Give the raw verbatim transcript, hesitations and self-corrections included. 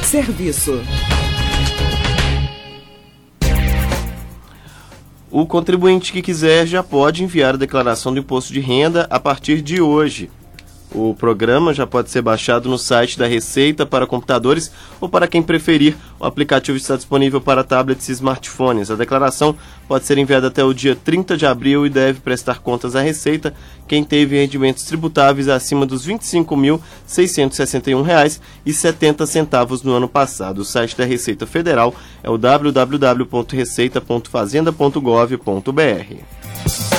Serviço. O contribuinte que quiser já pode enviar a declaração do imposto de renda a partir de hoje. O programa já pode ser baixado no site da Receita para computadores ou, para quem preferir, o aplicativo está disponível para tablets e smartphones. A declaração pode ser enviada até o dia trinta de abril e deve prestar contas à Receita quem teve rendimentos tributáveis acima dos vinte e cinco mil, seiscentos e sessenta e um reais e setenta centavos no ano passado. O site da Receita Federal é o w w w ponto receita ponto fazenda ponto gov ponto b r.